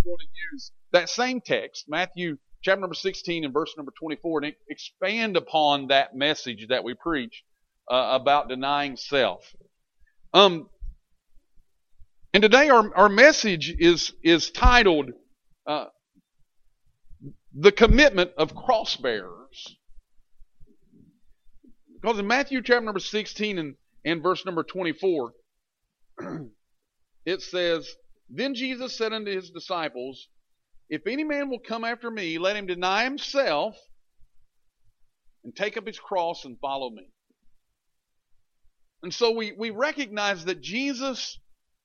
going to use that same text, Matthew chapter number 16 and verse number 24, and expand upon that message that we preach about denying self. And today our message is titled The Commitment of Cross Bearers. Because in Matthew chapter number 16 and verse number 24, it says, Then Jesus said unto his disciples, If any man will come after me, let him deny himself and take up his cross and follow me. And so we recognize that Jesus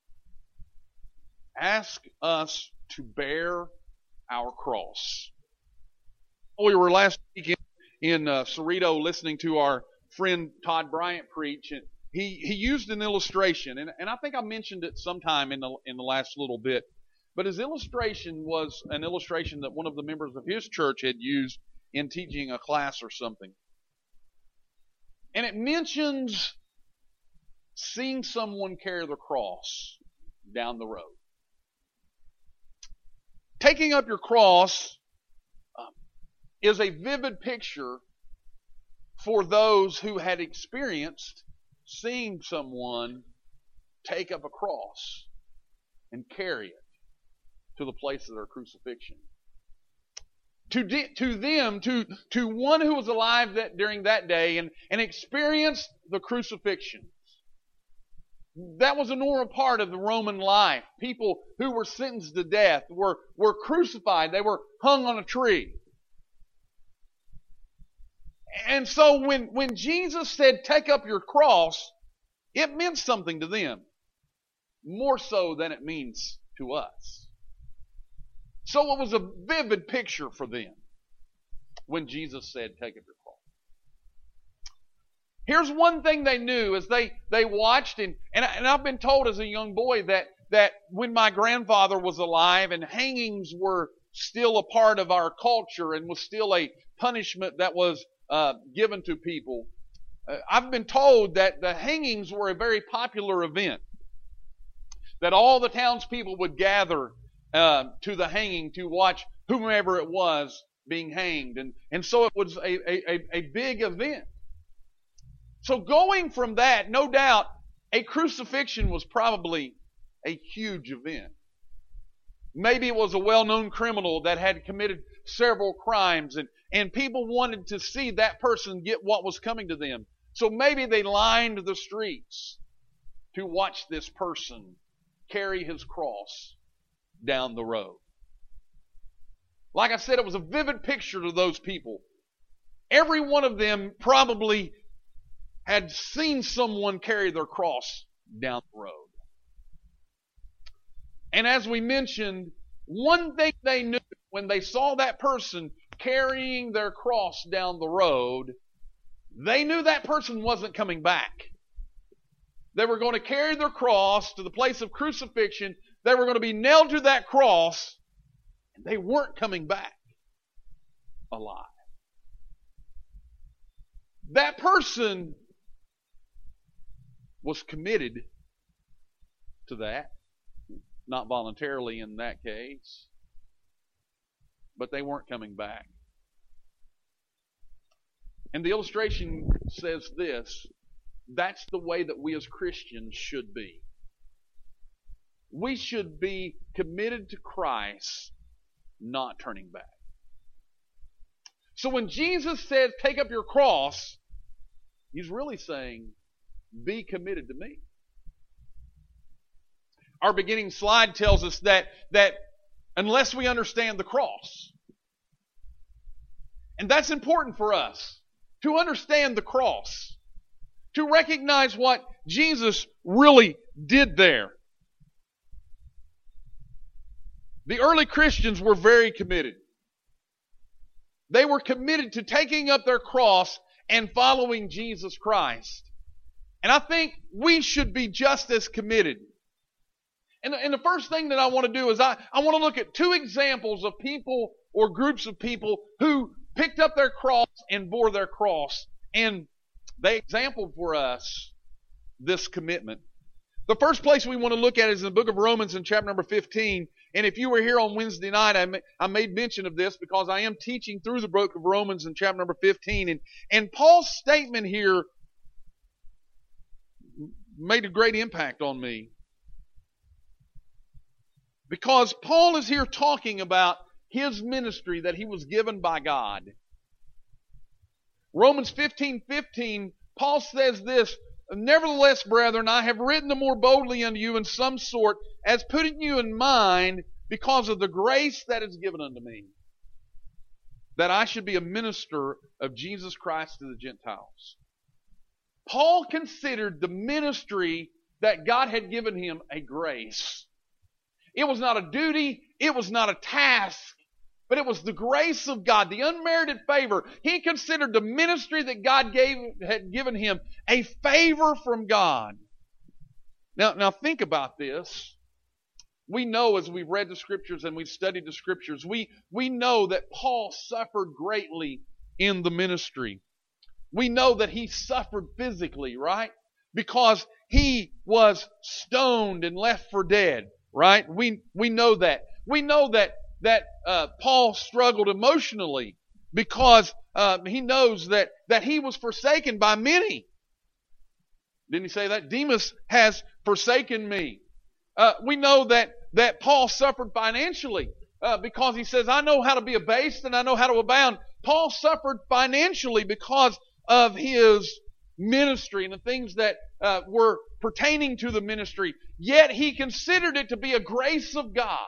asked us to bear our cross. We were last week in Cerrito listening to our friend Todd Bryant preach, and he used an illustration, and I think I mentioned it sometime in the last little bit. But his illustration was an illustration that one of the members of his church had used in teaching a class or something. And it mentions seeing someone carry the cross down the road. Taking up your cross is a vivid picture for those who had experienced seeing someone take up a cross and carry it to the place of their crucifixion. To one who was alive during that day and experienced the crucifixion. That was a normal part of the Roman life. People who were sentenced to death were crucified. They were hung on a tree. And so when Jesus said, take up your cross, it meant something to them. More so than it means to us. So it was a vivid picture for them when Jesus said, take up your cross. Here's one thing they knew as they watched, and I've been told as a young boy that when my grandfather was alive and hangings were still a part of our culture and was still a punishment that was given to people, I've been told that the hangings were a very popular event. That all the townspeople would gather to the hanging to watch whomever it was being hanged. And so it was a big event. So going from that, no doubt, a crucifixion was probably a huge event. Maybe it was a well-known criminal that had committed several crimes, and people wanted to see that person get what was coming to them. So maybe they lined the streets to watch this person carry his cross down the road. Like I said, it was a vivid picture to those people. Every one of them probably had seen someone carry their cross down the road. And as we mentioned, one thing they knew when they saw that person carrying their cross down the road, they knew that person wasn't coming back. They were going to carry their cross to the place of crucifixion. They were going to be nailed to that cross, and they weren't coming back alive. That person was committed to that. Not voluntarily in that case. But they weren't coming back. And the illustration says this. That's the way that we as Christians should be. We should be committed to Christ, not turning back. So when Jesus says, take up your cross, He's really saying, be committed to me. Our beginning slide tells us that unless we understand the cross, and that's important for us, to understand the cross, to recognize what Jesus really did there. The early Christians were very committed. They were committed to taking up their cross and following Jesus Christ. And I think we should be just as committed. And the first thing that I want to do is I want to look at two examples of people or groups of people who picked up their cross and bore their cross. And they example for us this commitment. The first place we want to look at is in the book of Romans in chapter number 15. And if you were here on Wednesday night, I made mention of this because I am teaching through the book of Romans in chapter number 15. And Paul's statement here made a great impact on me. Because Paul is here talking about his ministry that he was given by God. Romans 15:15, Paul says this, "Nevertheless, brethren, I have written the more boldly unto you in some sort, as putting you in mind because of the grace that is given unto me, that I should be a minister of Jesus Christ to the Gentiles." Paul considered the ministry that God had given him a grace. It was not a duty, it was not a task, but it was the grace of God, the unmerited favor. He considered the ministry that God had given him a favor from God. Now think about this. We know as we've read the Scriptures and we've studied the Scriptures, we know that Paul suffered greatly in the ministry. We know that he suffered physically, right? Because he was stoned and left for dead, right? We know that. We know that Paul struggled emotionally because he knows that he was forsaken by many. Didn't he say that? Demas has forsaken me. We know that Paul suffered financially because he says, I know how to be abased and I know how to abound. Paul suffered financially because of his ministry and the things that were pertaining to the ministry. Yet he considered it to be a grace of God.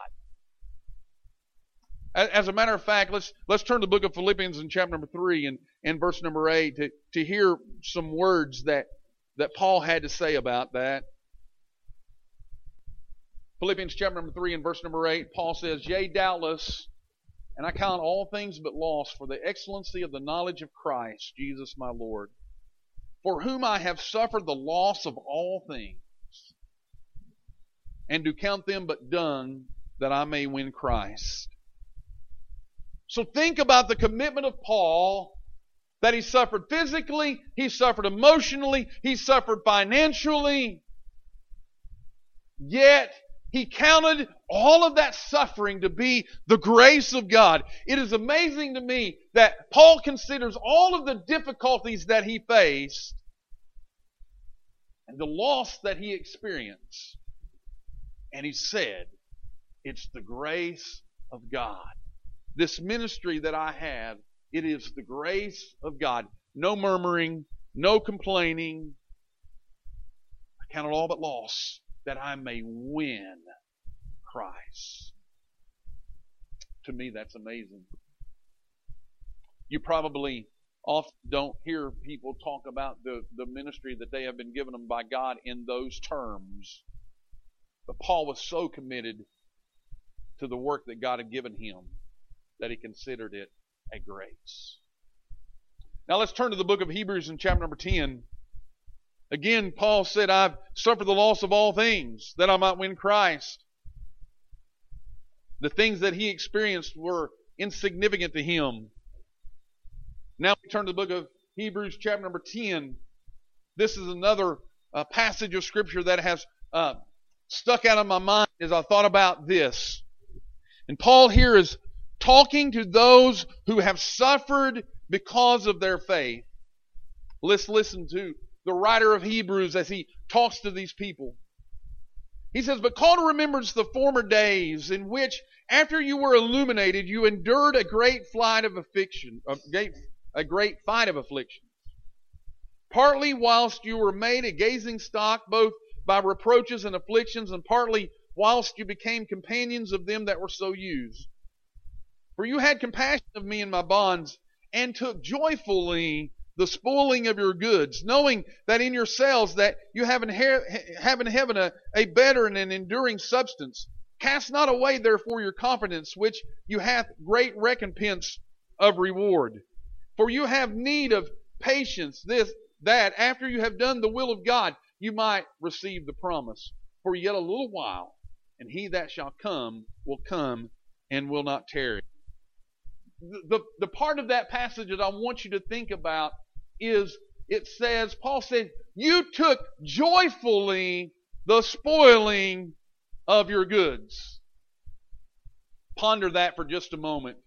As a matter of fact, let's turn to the book of Philippians in chapter number 3 and verse number 8 to hear some words that Paul had to say about that. Philippians chapter number 3 and verse number 8, Paul says, "Yea, doubtless, and I count all things but loss for the excellency of the knowledge of Christ, Jesus my Lord, for whom I have suffered the loss of all things, and do count them but dung, that I may win Christ." So think about the commitment of Paul, that he suffered physically, he suffered emotionally, he suffered financially, yet he counted all of that suffering to be the grace of God. It is amazing to me that Paul considers all of the difficulties that he faced and the loss that he experienced. And he said, it's the grace of God. This ministry that I have, it is the grace of God. No murmuring, no complaining. I count it all but loss, that I may win Christ. To me, that's amazing. You probably often don't hear people talk about the ministry that they have been given them by God in those terms. But Paul was so committed to the work that God had given him that he considered it a grace. Now let's turn to the book of Hebrews in chapter number 10. Again, Paul said, I've suffered the loss of all things that I might win Christ. The things that he experienced were insignificant to him. Now we turn to the book of Hebrews chapter number 10. This is another passage of Scripture that has stuck out in my mind as I thought about this. And Paul here is talking to those who have suffered because of their faith. Let's listen to the writer of Hebrews as he talks to these people. He says, "But call to remembrance the former days in which, after you were illuminated, you endured a great fight of affliction, partly whilst you were made a gazing stock, both by reproaches and afflictions, and partly whilst you became companions of them that were so used. For you had compassion of me in my bonds, and took joyfully the spoiling of your goods, knowing that in yourselves that you have in heaven a better and an enduring substance. Cast not away therefore your confidence, which you hath great recompense of reward. For you have need of patience, that after you have done the will of God, you might receive the promise. For yet a little while, and he that shall come will come and will not tarry." The part of that passage that I want you to think about is, it says, Paul said, you took joyfully the spoiling of your goods. Ponder that for just a moment.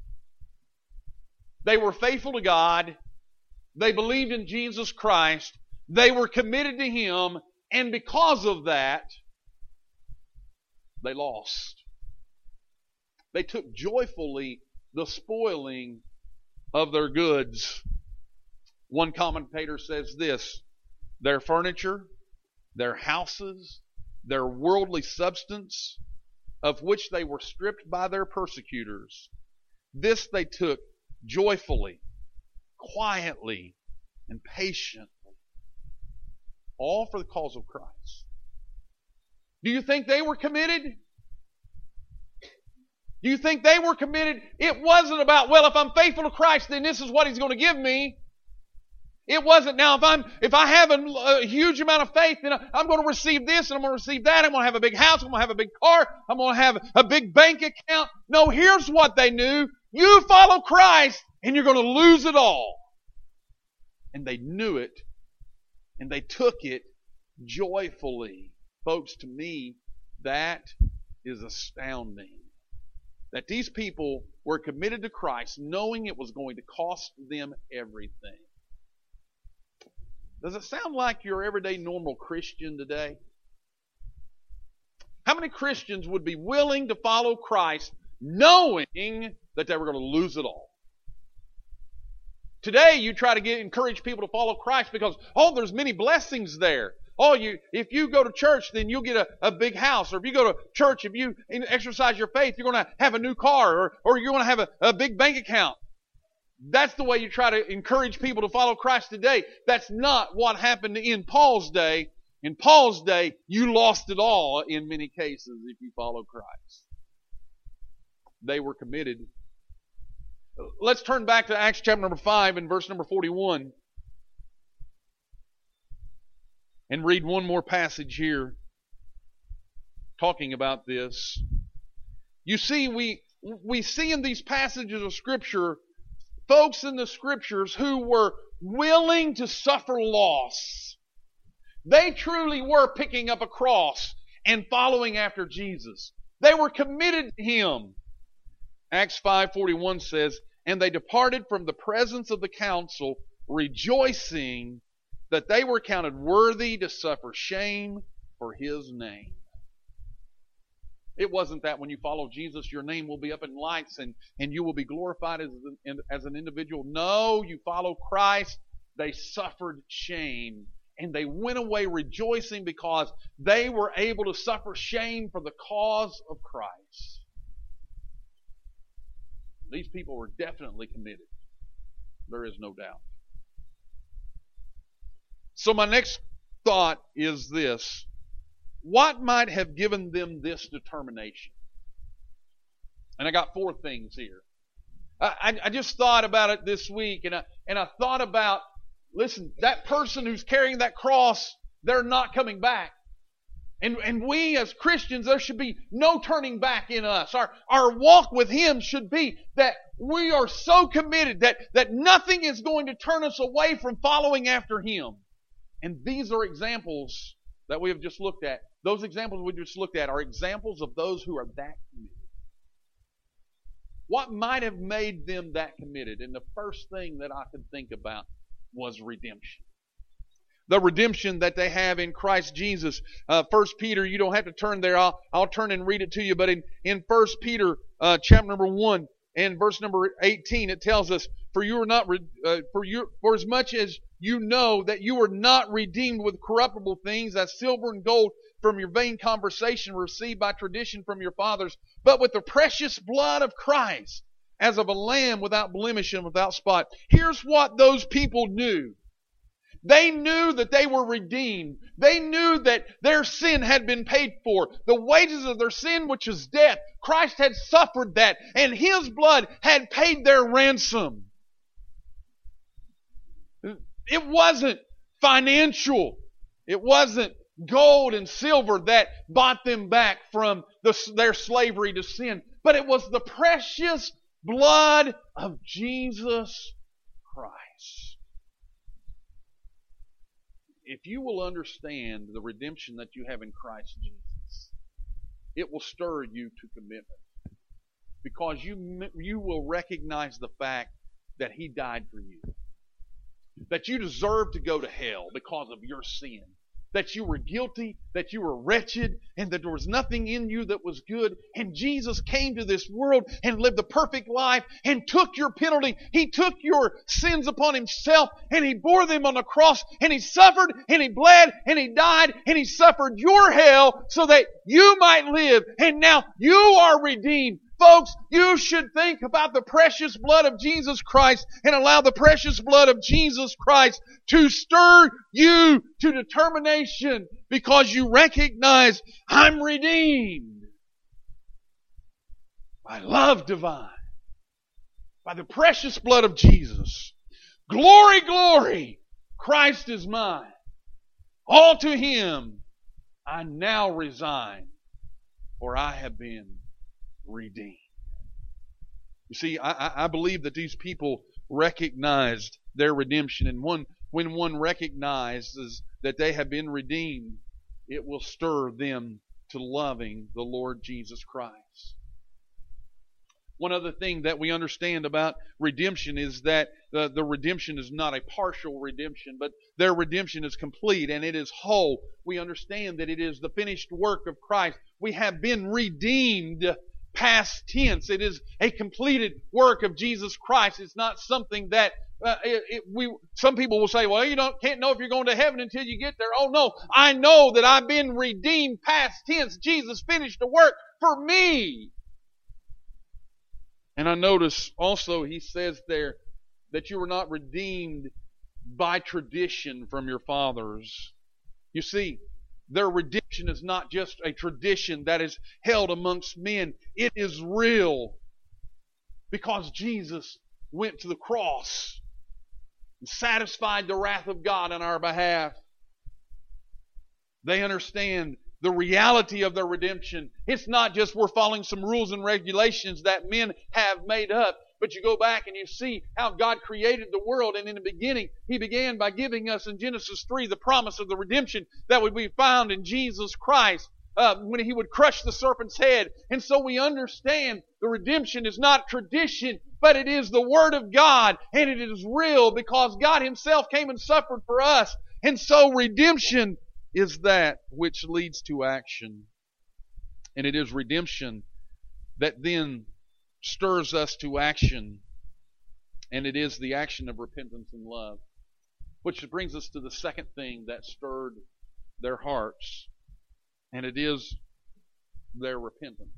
They were faithful to God. They believed in Jesus Christ. They were committed to Him. And because of that, they lost. They took joyfully the spoiling of their goods. One commentator says this: their furniture, their houses, their worldly substance, of which they were stripped by their persecutors, this they took joyfully, quietly, and patiently, all for the cause of Christ. Do you think they were committed? Do you think they were committed? It wasn't about, well, if I'm faithful to Christ, then this is what He's going to give me. It wasn't, now if I have a huge amount of faith, then I'm going to receive this and I'm going to receive that. I'm going to have a big house. I'm going to have a big car. I'm going to have a big bank account. No, here's what they knew. You follow Christ and you're going to lose it all. And they knew it and they took it joyfully. Folks, to me, that is astounding. That these people were committed to Christ knowing it was going to cost them everything. Does it sound like your everyday normal Christian today? How many Christians would be willing to follow Christ knowing that they were going to lose it all? Today you try to encourage people to follow Christ because, there's many blessings there. If you go to church, then you'll get a big house. Or if you go to church, if you exercise your faith, you're going to have a new car or you're going to have a big bank account. That's the way you try to encourage people to follow Christ today. That's not what happened in Paul's day. In Paul's day, you lost it all in many cases if you follow Christ. They were committed. Let's turn back to Acts chapter number 5 and verse number 41. And read one more passage here talking about this. You see, we see in these passages of Scripture folks in the Scriptures who were willing to suffer loss. They truly were picking up a cross and following after Jesus. They were committed to Him. Acts 5:41 says, "And they departed from the presence of the council, rejoicing that they were counted worthy to suffer shame for His name." It wasn't that when you follow Jesus, your name will be up in lights and you will be glorified as an individual. No, you follow Christ. They suffered shame. And they went away rejoicing because they were able to suffer shame for the cause of Christ. These people were definitely committed. There is no doubt. So my next thought is this. What might have given them this determination? And I got 4 things here. I just thought about it this week, and I thought about, listen, that person who's carrying that cross, they're not coming back. And we as Christians, there should be no turning back in us. Our walk with Him should be that we are so committed that nothing is going to turn us away from following after Him. And these are examples that we have just looked at. Those examples we just looked at are examples of those who are that committed. What might have made them that committed? And the first thing that I could think about was redemption. The redemption that they have in Christ Jesus. 1 Peter, you don't have to turn there. I'll turn and read it to you. But in 1 Peter chapter number 1 and verse number 18, it tells us, For as much as you know that you were not redeemed with corruptible things as silver and gold from your vain conversation received by tradition from your fathers, but with the precious blood of Christ, as of a lamb without blemish and without spot. Here's what those people knew. They knew that they were redeemed. They knew that their sin had been paid for. The wages of their sin, which is death, Christ had suffered that, and His blood had paid their ransom. It wasn't financial. It wasn't gold and silver that bought them back from their slavery to sin. But it was the precious blood of Jesus Christ. If you will understand the redemption that you have in Christ Jesus, it will stir you to commitment. because you will recognize the fact that He died for you. That you deserve to go to hell because of your sin. That you were guilty, that you were wretched, and that there was nothing in you that was good. And Jesus came to this world and lived a perfect life and took your penalty. He took your sins upon Himself and He bore them on the cross, and He suffered and He bled and He died and He suffered your hell so that you might live. And now you are redeemed. Folks, you should think about the precious blood of Jesus Christ and allow the precious blood of Jesus Christ to stir you to determination because you recognize, I'm redeemed by love divine, by the precious blood of Jesus. Glory, glory, Christ is mine. All to Him I now resign, for I have been redeemed. You see, I believe that these people recognized their redemption, and when one recognizes that they have been redeemed, it will stir them to loving the Lord Jesus Christ. One other thing that we understand about redemption is that the redemption is not a partial redemption, but their redemption is complete and it is whole. We understand that it is the finished work of Christ. We have been redeemed. Past tense. It is a completed work of Jesus Christ. It's not something that some people will say, well, can't know if you're going to heaven until you get there. Oh no, I know that I've been redeemed past tense. Jesus finished the work for me. And I notice also He says there that you were not redeemed by tradition from your fathers. You see, their redemption is not just a tradition that is held amongst men. It is real because Jesus went to the cross and satisfied the wrath of God on our behalf. They understand the reality of their redemption. It's not just we're following some rules and regulations that men have made up. But you go back and you see how God created the world, and in the beginning He began by giving us in Genesis 3 the promise of the redemption that would be found in Jesus Christ when He would crush the serpent's head. And so we understand the redemption is not tradition, but it is the Word of God, and it is real because God Himself came and suffered for us. And so redemption is that which leads to action. And it is redemption that then stirs us to action, and it is the action of repentance and love. Which brings us to the second thing that stirred their hearts, and it is their repentance.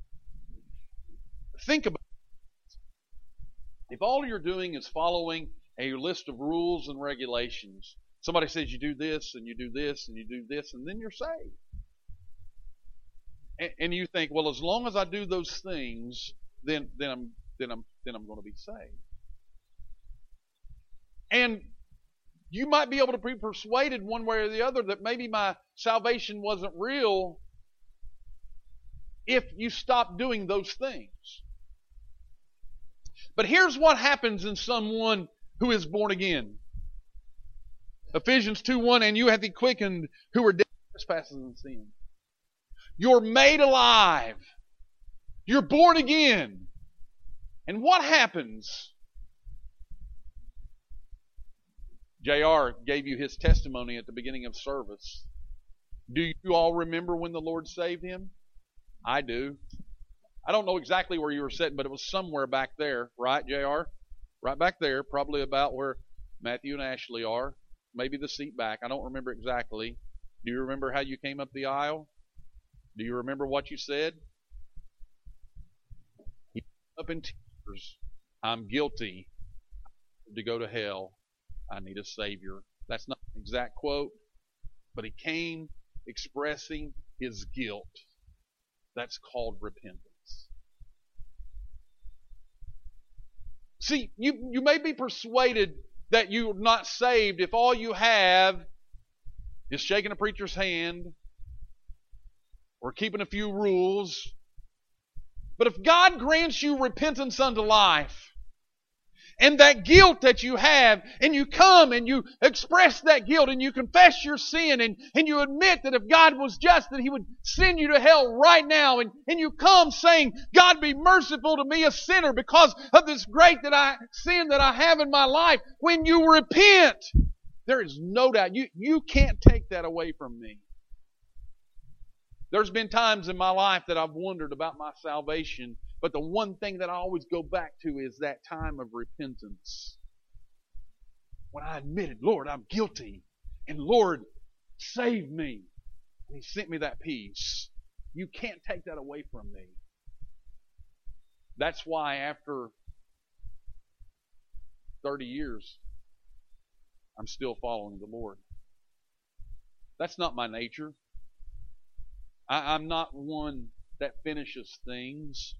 Think about it. If all you're doing is following a list of rules and regulations, somebody says you do this and you do this and you do this, and then you're saved. And you think, well, as long as I do those things, then I'm going to be saved. And you might be able to be persuaded one way or the other that maybe my salvation wasn't real if you stop doing those things. But here's what happens in someone who is born again. Ephesians 2:1, and you have been quickened who were dead in trespasses and sin. You're made alive. You're born again. And what happens? JR gave you his testimony at the beginning of service. Do you all remember when the Lord saved him? I do. I don't know exactly where you were sitting, but it was somewhere back there, right, JR? Right back there, probably about where Matthew and Ashley are. Maybe the seat back. I don't remember exactly. Do you remember how you came up the aisle? Do you remember what you said? He came up in tears. I'm guilty. To go to hell. I need a Savior. That's not an exact quote, but he came expressing his guilt. That's called repentance. See, you may be persuaded that you're not saved if all you have is shaking a preacher's hand or keeping a few rules. But if God grants you repentance unto life, and that guilt that you have, and you come and you express that guilt and you confess your sin and you admit that if God was just, that He would send you to hell right now, and you come saying, God, be merciful to me, a sinner, because of this great sin that I have in my life. When you repent, there is no doubt, you can't take that away from me. There's been times in my life that I've wondered about my salvation, but the one thing that I always go back to is that time of repentance. When I admitted, Lord, I'm guilty, and Lord, save me. And He sent me that peace. You can't take that away from me. That's why after 30 years, I'm still following the Lord. That's not my nature. I'm not one that finishes things.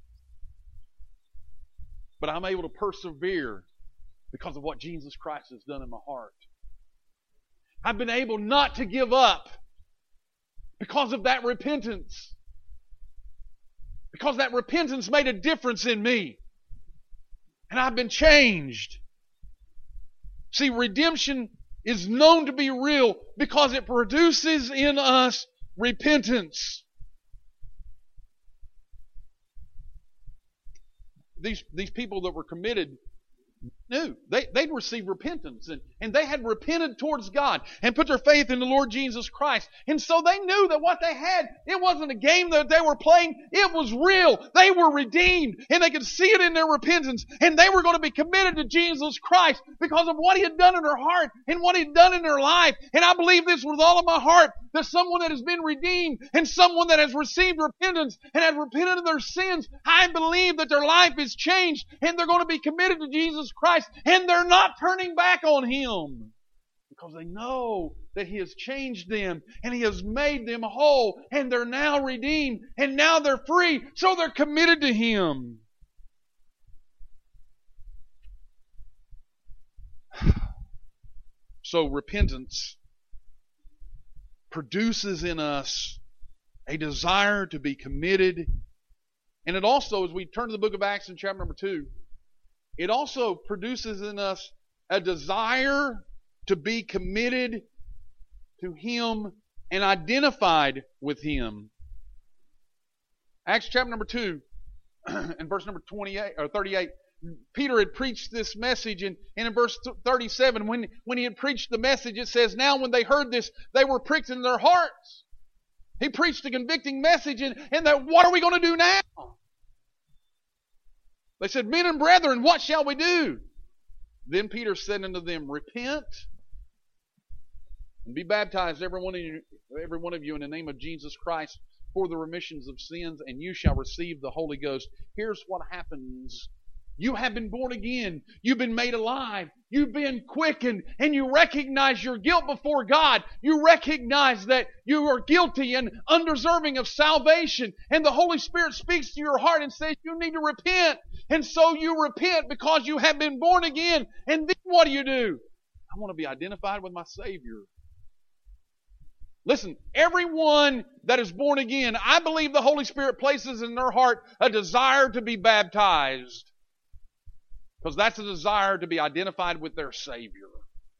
But I'm able to persevere because of what Jesus Christ has done in my heart. I've been able not to give up because of that repentance. Because that repentance made a difference in me. And I've been changed. See, redemption is known to be real because it produces in us repentance. These people that were committed knew. They'd received repentance, and they had repented towards God and put their faith in the Lord Jesus Christ. And so they knew that what they had, it wasn't a game that they were playing. It was real. They were redeemed, and they could see it in their repentance, and they were going to be committed to Jesus Christ because of what He had done in their heart and what He had done in their life. And I believe this with all of my heart, that someone that has been redeemed and someone that has received repentance and has repented of their sins, I believe that their life is changed and they're going to be committed to Jesus Christ, and they're not turning back on Him because they know that He has changed them and He has made them whole, and they're now redeemed and now they're free, so they're committed to Him. So repentance produces in us a desire to be committed. And it also, as we turn to the book of Acts in chapter number 2, it also produces in us a desire to be committed to Him and identified with Him. Acts chapter number 2 and verse number 28 or 38. Peter had preached this message, and in verse 37, when he had preached the message, it says, now when they heard this, they were pricked in their hearts. He preached a convicting message, and that, what are we going to do now? They said, men and brethren, what shall we do? Then Peter said unto them, repent and be baptized, every one of you, in the name of Jesus Christ for the remissions of sins, and you shall receive the Holy Ghost. Here's what happens. You have been born again. You've been made alive. You've been quickened, and you recognize your guilt before God. You recognize that you are guilty and undeserving of salvation, and the Holy Spirit speaks to your heart and says you need to repent. And so you repent because you have been born again. And then what do? I want to be identified with my Savior. Listen, everyone that is born again, I believe the Holy Spirit places in their heart a desire to be baptized. Because that's a desire to be identified with their Savior.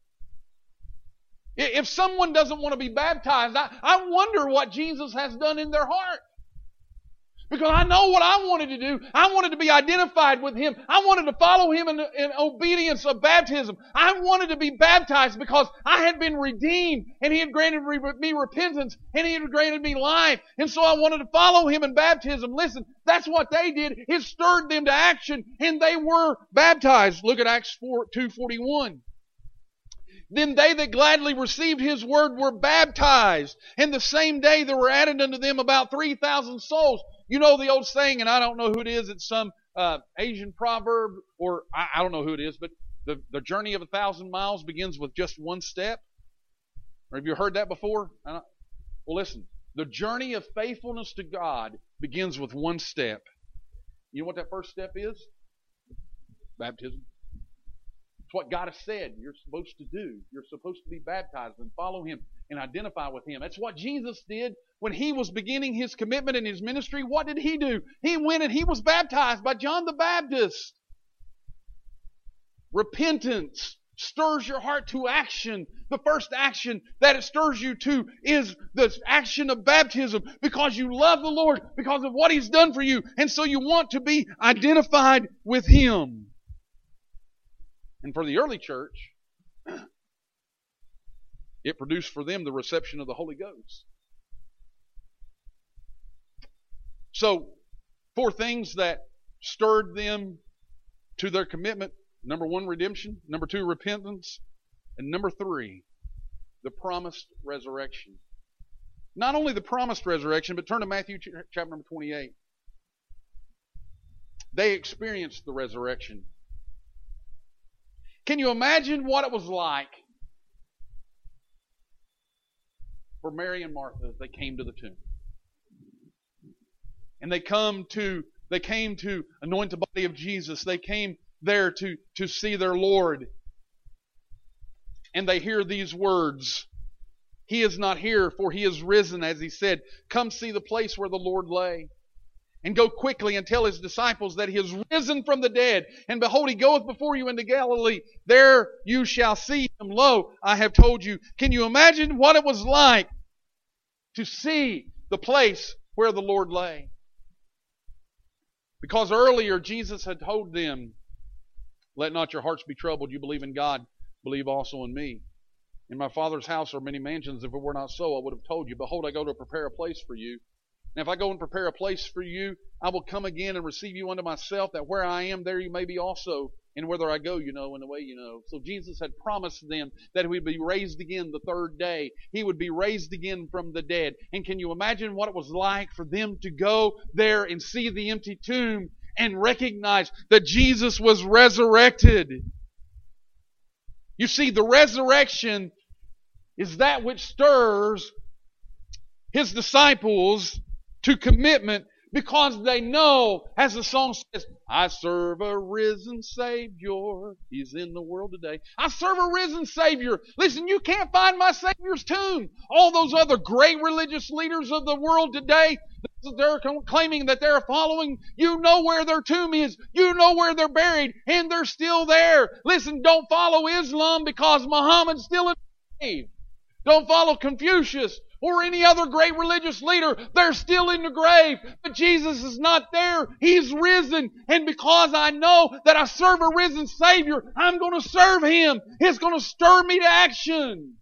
If someone doesn't want to be baptized, I wonder what Jesus has done in their heart. Because I know what I wanted to do. I wanted to be identified with Him. I wanted to follow Him in obedience of baptism. I wanted to be baptized because I had been redeemed, and He had granted me repentance, and He had granted me life. And so I wanted to follow Him in baptism. Listen, that's what they did. It stirred them to action, and they were baptized. Look at Acts 2:41. Then they that gladly received His word were baptized. And the same day there were added unto them about 3,000 souls. You know the old saying, and I don't know who it is. It's some Asian proverb, or I don't know who it is, but the journey of 1,000 miles begins with just one step. Or have you heard that before? Well, listen. The journey of faithfulness to God begins with one step. You know what that first step is? Baptism. It's what God has said you're supposed to do. You're supposed to be baptized and follow Him and identify with Him. That's what Jesus did when He was beginning His commitment in His ministry. What did He do? He went and He was baptized by John the Baptist. Repentance stirs your heart to action. The first action that it stirs you to is the action of baptism, because you love the Lord, because of what He's done for you, and so you want to be identified with Him. And for the early church, it produced for them the reception of the Holy Ghost. So, 4 things that stirred them to their commitment. Number 1, redemption. Number 2, repentance. And number 3, the promised resurrection. Not only the promised resurrection, but turn to Matthew chapter number 28. They experienced the resurrection. Can you imagine what it was like for Mary and Martha as they came to the tomb? And they came to anoint the body of Jesus. They came there to see their Lord. And they hear these words. He is not here, for He is risen, as He said. Come see the place where the Lord lay. And go quickly and tell His disciples that He is risen from the dead. And behold, He goeth before you into Galilee. There you shall see Him. Lo, I have told you. Can you imagine what it was like to see the place where the Lord lay? Because earlier Jesus had told them, let not your hearts be troubled. You believe in God, believe also in me. In my Father's house are many mansions. If it were not so, I would have told you. Behold, I go to prepare a place for you. And if I go and prepare a place for you, I will come again and receive you unto myself, that where I am, there you may be also. And whither I go, you know, and the way you know. So Jesus had promised them that He would be raised again the 3rd day. He would be raised again from the dead. And can you imagine what it was like for them to go there and see the empty tomb and recognize that Jesus was resurrected? You see, the resurrection is that which stirs His disciples to commitment, because they know, as the song says, I serve a risen Savior. He's in the world today. I serve a risen Savior. Listen, you can't find my Savior's tomb. All those other great religious leaders of the world today, they're claiming that they're following, you know where their tomb is. You know where they're buried, and they're still there. Listen, don't follow Islam because Muhammad's still in the grave. Don't follow Confucius or any other great religious leader. They're still in the grave. But Jesus is not there. He's risen. And because I know that I serve a risen Savior, I'm going to serve Him. It's going to stir me to action.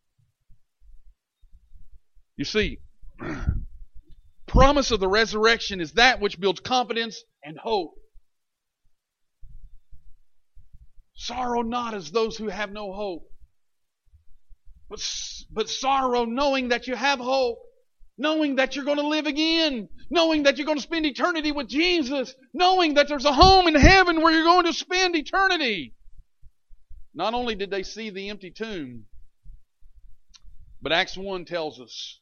You see, promise of the resurrection is that which builds confidence and hope. Sorrow not as those who have no hope, but sorrow knowing that you have hope, knowing that you're going to live again, knowing that you're going to spend eternity with Jesus, knowing that there's a home in heaven where you're going to spend eternity. Not only did they see the empty tomb, but Acts 1 tells us,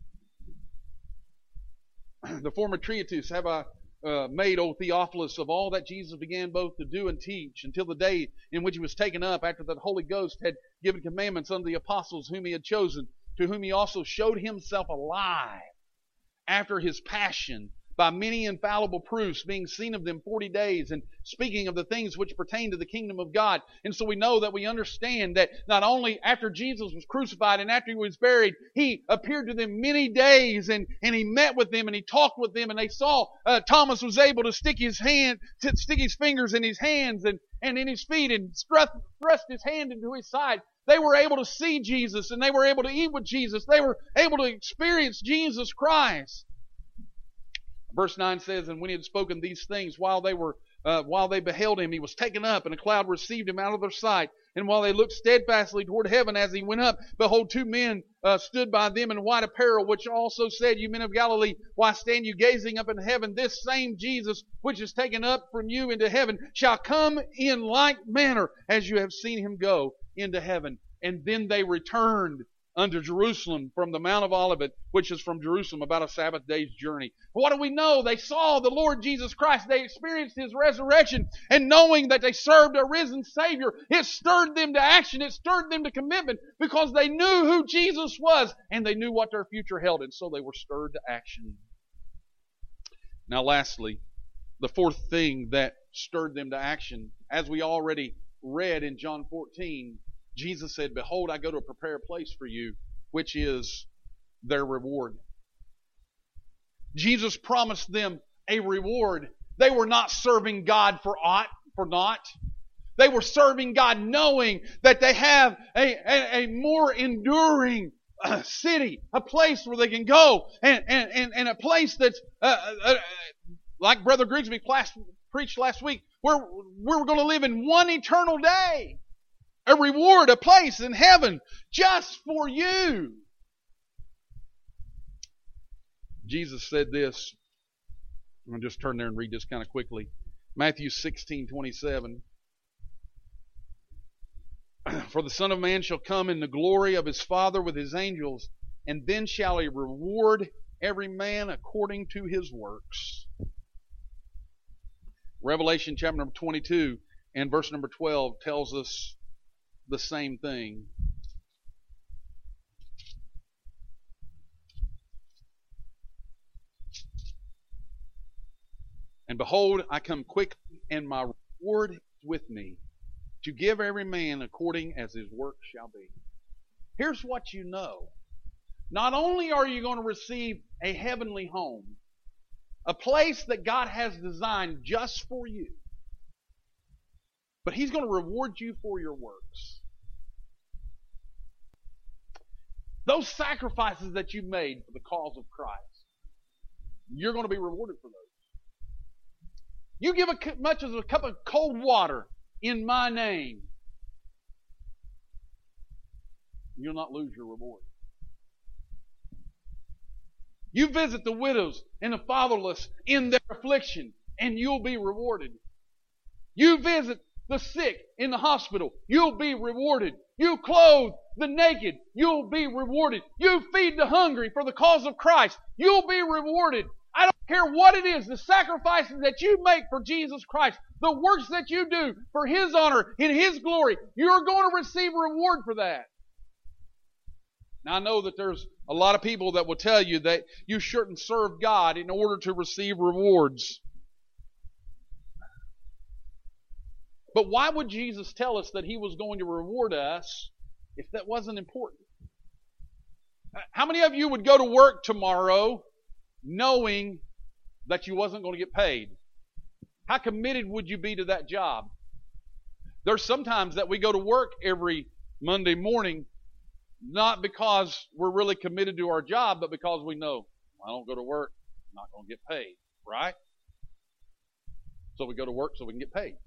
the former treatise have I made, O Theophilus, of all that Jesus began both to do and teach, until the day in which He was taken up, after that Holy Ghost had given commandments unto the apostles whom He had chosen, to whom He also showed Himself alive after His passion, by many infallible proofs, being seen of them 40 days, and speaking of the things which pertain to the kingdom of God. And so we understand that not only after Jesus was crucified and after He was buried, He appeared to them many days, and He met with them, and He talked with them, and they saw Thomas was able to stick his fingers in his hands and in his feet, and thrust his hand into his side. They were able to see Jesus, and they were able to eat with Jesus. They were able to experience Jesus Christ. Verse 9 says, and when He had spoken these things, while they beheld Him, He was taken up, and a cloud received Him out of their sight. And while they looked steadfastly toward heaven as He went up, behold, 2 men stood by them in white apparel, which also said, You men of Galilee, why stand you gazing up into heaven? This same Jesus, which is taken up from you into heaven, shall come in like manner as you have seen Him go into heaven. And then they returned unto Jerusalem from the Mount of Olivet, which is from Jerusalem about a Sabbath day's journey. What do we know? They saw the Lord Jesus Christ. They experienced His resurrection. And knowing that they served a risen Savior, it stirred them to action. It stirred them to commitment, because they knew who Jesus was, and they knew what their future held. And so they were stirred to action. Now lastly, the 4th thing that stirred them to action, as we already read in John 14, Jesus said, "Behold, I go to prepare a place for you," which is their reward. Jesus promised them a reward. They were not serving God for naught. They were serving God knowing that they have a more enduring city, a place where they can go, and a place that's like Brother Grigsby preached last week, where we're going to live in one eternal day. A reward, a place in heaven just for you. Jesus said this. I'm going to just turn there and read this kind of quickly. Matthew 16:27. For the Son of Man shall come in the glory of his Father with his angels, and then shall he reward every man according to his works. Revelation chapter number 22 and verse number 12 tells us the same thing. And behold, I come quick, and my reward is with me, to give every man according as his work shall be. Here's what you know. Not only are you going to receive a heavenly home, a place that God has designed just for you, but He's going to reward you for your works. Those sacrifices that you made for the cause of Christ, you're going to be rewarded for those. You give as much as a cup of cold water in my name, you'll not lose your reward. You visit the widows and the fatherless in their affliction, and you'll be rewarded. You visit the sick in the hospital, you'll be rewarded. You clothe the naked, you'll be rewarded. You feed the hungry for the cause of Christ, you'll be rewarded. I don't care what it is, the sacrifices that you make for Jesus Christ, the works that you do for His honor, in His glory, you're going to receive reward for that. Now, I know that there's a lot of people that will tell you that you shouldn't serve God in order to receive rewards. But why would Jesus tell us that He was going to reward us if that wasn't important? How many of you would go to work tomorrow knowing that you wasn't going to get paid? How committed would you be to that job? There's sometimes that we go to work every Monday morning not because we're really committed to our job, but because we know, I don't go to work, I'm not going to get paid, right? So we go to work so we can get paid.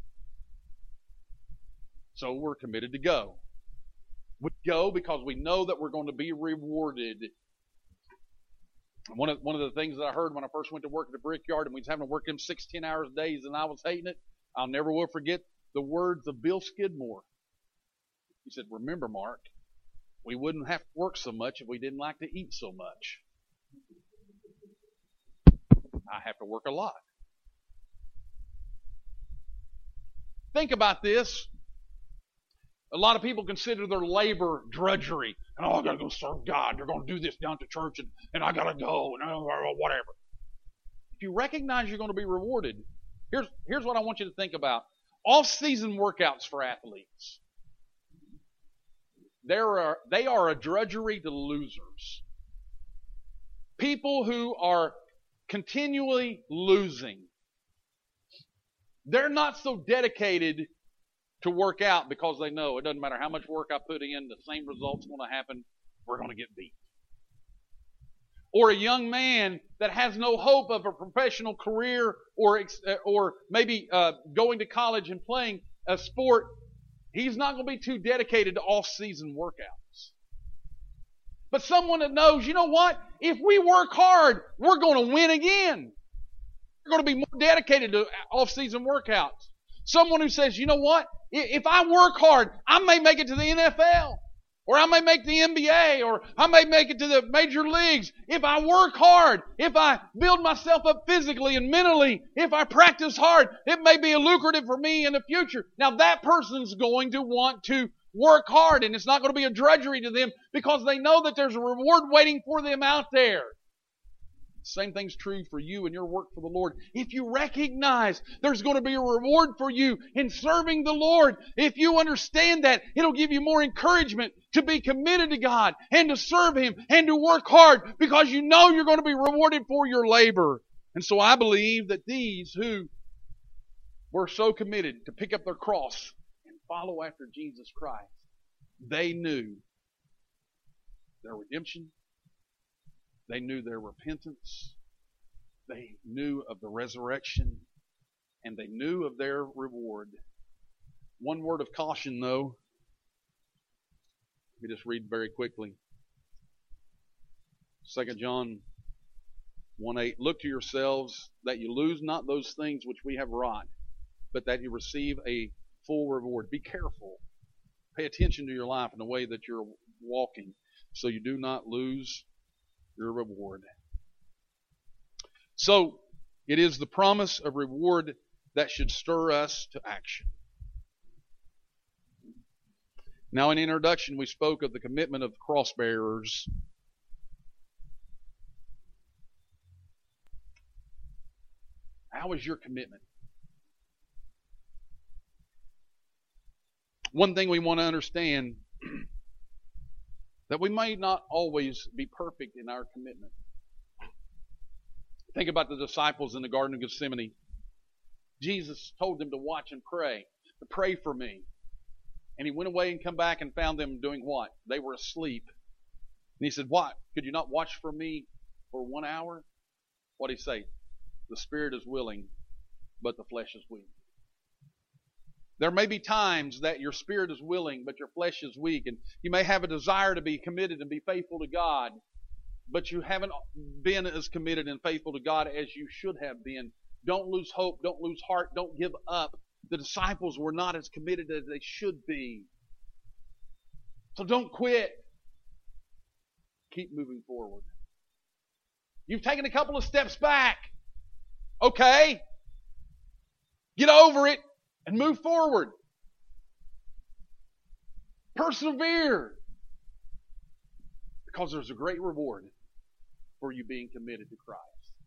So we're committed to go. We go because we know that we're going to be rewarded. One of the things that I heard when I first went to work at the brickyard, and we was having to work them 16 hours days, and I was hating it, I'll never will forget the words of Bill Skidmore. He said, "Remember, Mark, we wouldn't have to work so much if we didn't like to eat so much. I have to work a lot." Think about this. A lot of people consider their labor drudgery. And, I got to go serve God. They're going to do this down to church, and I got to go, and whatever. If you recognize you're going to be rewarded, here's what I want you to think about. Off-season workouts for athletes. They are a drudgery to losers. People who are continually losing. They're not so dedicated to work out because they know it doesn't matter how much work I put in, the same result's going to happen. We're going to get beat. Or a young man that has no hope of a professional career or maybe going to college and playing a sport. He's not going to be too dedicated to off-season workouts. But someone that knows, you know what? If we work hard, we're going to win again. We're going to be more dedicated to off-season workouts. Someone who says, you know what? If I work hard, I may make it to the NFL. Or I may make the NBA. Or I may make it to the major leagues. If I work hard, if I build myself up physically and mentally, if I practice hard, it may be lucrative for me in the future. Now that person's going to want to work hard, and it's not going to be a drudgery to them because they know that there's a reward waiting for them out there. Same thing's true for you and your work for the Lord. If you recognize there's going to be a reward for you in serving the Lord, if you understand that, it'll give you more encouragement to be committed to God and to serve Him and to work hard because you know you're going to be rewarded for your labor. And so I believe that these who were so committed to pick up their cross and follow after Jesus Christ, they knew their redemption. They knew their repentance. They knew of the resurrection. And they knew of their reward. One word of caution, though. Let me just read very quickly. 2 John 1:8. Look to yourselves that you lose not those things which we have wrought, but that you receive a full reward. Be careful. Pay attention to your life and the way that you're walking so you do not lose your reward. So, it is the promise of reward that should stir us to action. Now, in introduction, we spoke of the commitment of the cross bearers. How is your commitment? One thing we want to understand, that we may not always be perfect in our commitment. Think about the disciples in the Garden of Gethsemane. Jesus told them to watch and pray, to pray for me. And He went away and come back and found them doing what? They were asleep. And He said, what? Could you not watch for me for 1 hour? What did He say? The spirit is willing, but the flesh is weak. There may be times that your spirit is willing, but your flesh is weak. And you may have a desire to be committed and be faithful to God, but you haven't been as committed and faithful to God as you should have been. Don't lose hope. Don't lose heart. Don't give up. The disciples were not as committed as they should be. So don't quit. Keep moving forward. You've taken a couple of steps back. Okay. Get over it and move forward. Persevere. Because there's a great reward for you being committed to Christ.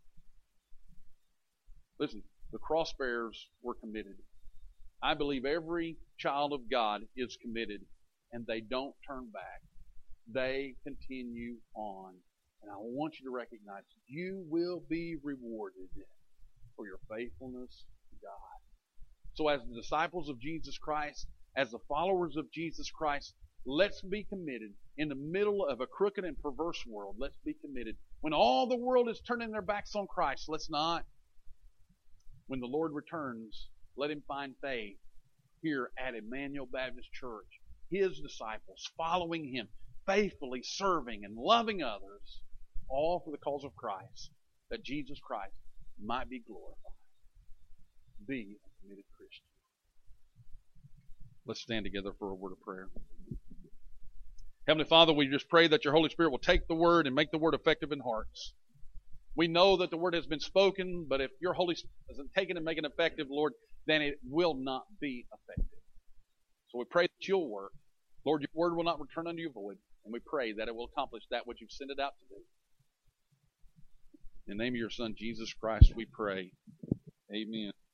Listen, the cross bearers were committed. I believe every child of God is committed, and they don't turn back. They continue on. And I want you to recognize you will be rewarded for your faithfulness to God. So as the disciples of Jesus Christ, as the followers of Jesus Christ, let's be committed. In the middle of a crooked and perverse world, let's be committed. When all the world is turning their backs on Christ, let's not. When the Lord returns, let Him find faith here at Emmanuel Baptist Church. His disciples following Him, faithfully serving and loving others, all for the cause of Christ, that Jesus Christ might be glorified. Be a committed Christian. Let's stand together for a word of prayer. Heavenly Father, we just pray that your Holy Spirit will take the Word and make the Word effective in hearts. We know that the Word has been spoken, but if your Holy Spirit doesn't take it and make it effective, Lord, then it will not be effective. So we pray that you'll work. Lord, your Word will not return unto you void, and we pray that it will accomplish that which you've sent it out to do. In the name of your Son, Jesus Christ, we pray. Amen.